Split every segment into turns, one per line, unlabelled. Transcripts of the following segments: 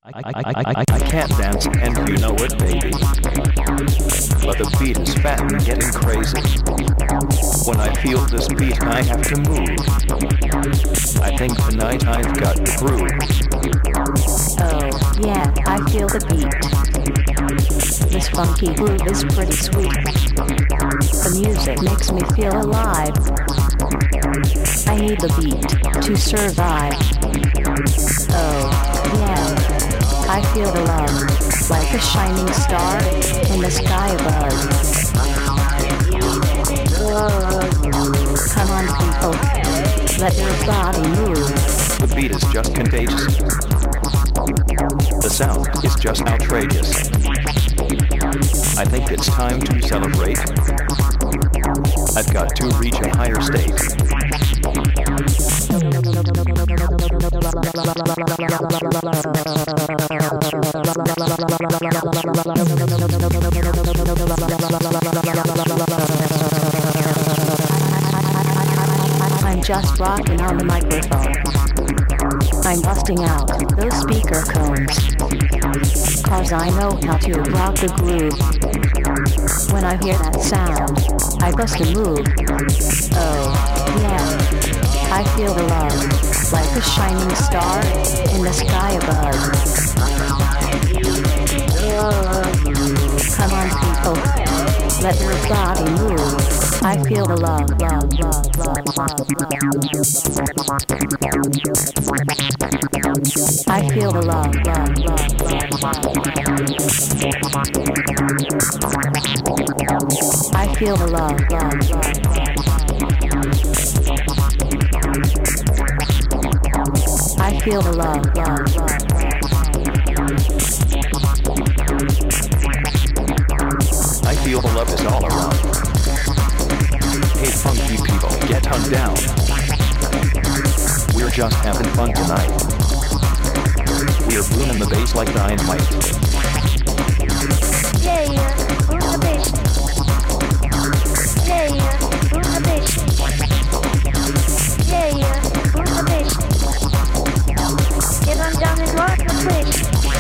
I can't dance, and you know it, baby. But the beat is fat and getting crazy. When I feel this beat, I have to move. I think tonight I've got the groove.
Oh, yeah, I feel the beat. This funky groove is pretty sweet. The music makes me feel alive. I need the beat to survive. Oh, yeah. I feel the love, like a shining star in the sky above. Come on, people, let your body move.
The beat is just contagious. The sound is just outrageous. I think it's time to celebrate. I've got to reach a higher state.
I'm just rocking on the microphone. I'm busting out those speaker cones. 'Cause I know how to rock the groove. When I hear that sound, I bust a move. Oh, yeah. I feel the love, like a shining star in the sky above. Come on, people, let your body move. I feel the love, love, love, love, love. I feel the love, love, love, love, love. I feel the love, love, love, love. I feel the love, love, love.
I feel the love is all around. Hey, funky people, get hugged down. We're just having fun tonight. We're booming the bass like dynamite.
Yeah, boom the bass. Yeah, boom the bass. Yeah, boom the bass. Get on down and rock the place.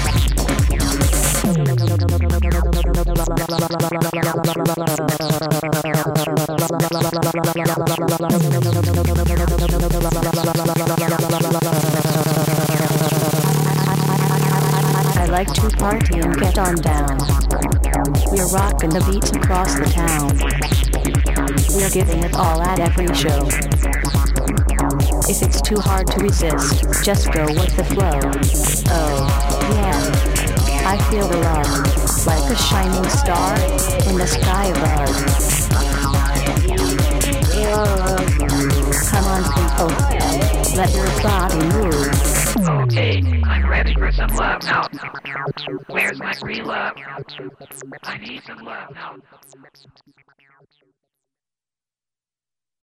I like to party and get on down. We're rocking the beats across the town. We're giving it all at every show. If it's too hard to resist, just go with the flow. Oh, yeah. I feel the love, like a shining star in the sky above. Come on, people, let your body move.
Okay, I'm ready for some love now. Where's my free love? I need some love now.